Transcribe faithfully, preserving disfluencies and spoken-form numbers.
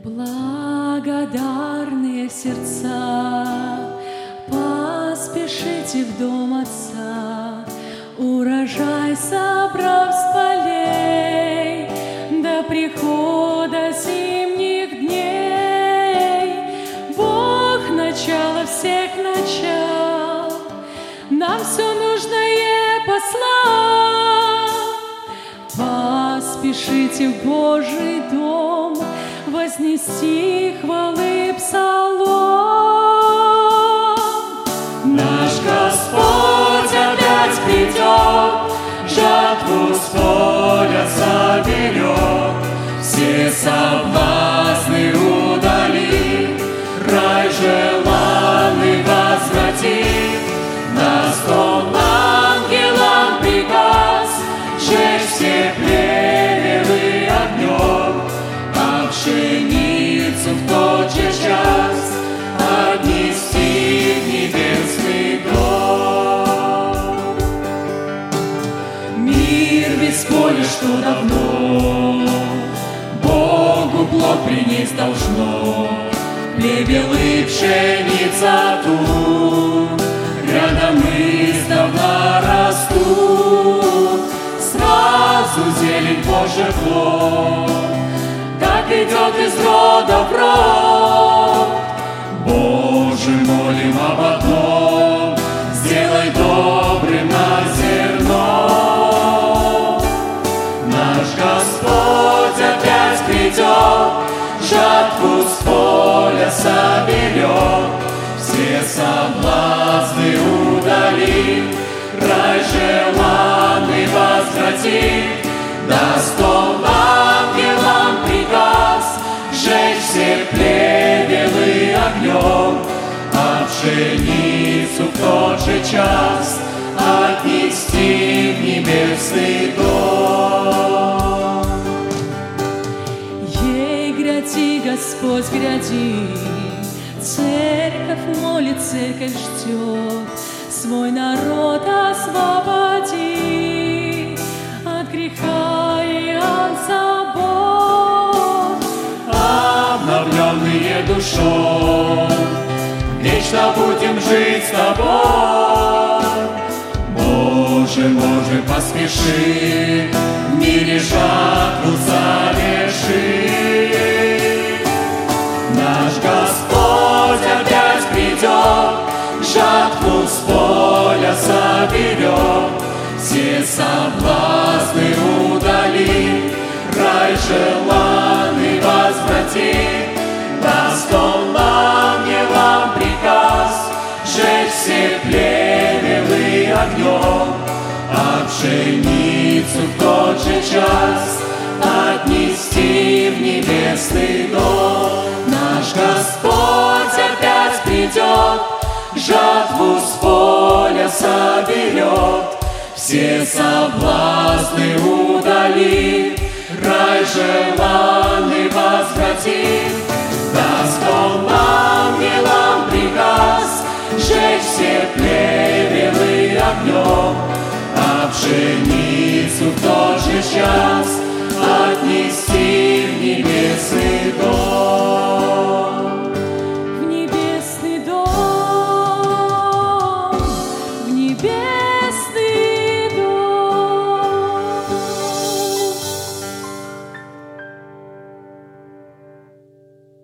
Благодарные сердца, поспешите в дом Отца, урожай собрав с полей до прихода зимних дней. Бог — начало всех начал, нам все нужное послал. Поспешите в Божий дом, вознести хвалы псалом. Наш Господь опять придет, жатву с поля соберет, все соблазны удалит, рай желанный возвратит. Даст Он ангелам приказ сжечь все плевелы огнем, а пшеницу в тот же час отнести в небесный дом. Мир без поля, что давно Богу плод принесть должно, плевелы пшеница тут рядом издавна растут. Сразу зелень Божий плод, так идет из рода в род. Боже, молим об одном, сделай добрым на зерно. Наш Господь опять придет, жатву с поля соберет, все соблазны удалит, рай желанный возвратит. Даст Он ангелам приказ сжечь все плевелы огнем, а пшеницу в тот же час отнести в небесный дом. Ей гряди, Господь, гряди, церковь молит, церковь ждет, свой народ освободи от греха и от забот. Обновленные душой, вечно будем жить с Тобой. Боже, Боже, поспеши, в мире жатву заверши. Наш Господь опять придет, жатву с поля соберет, все соблазны удалит, рай желанный возвратит. Даст Он ангелам приказ сжечь все плевелы огнем, а пшеницу в тот же час отнести в небесный дом. Наш Господь опять придет, жатву с поля соберет, все соблазны удалит, рай желанный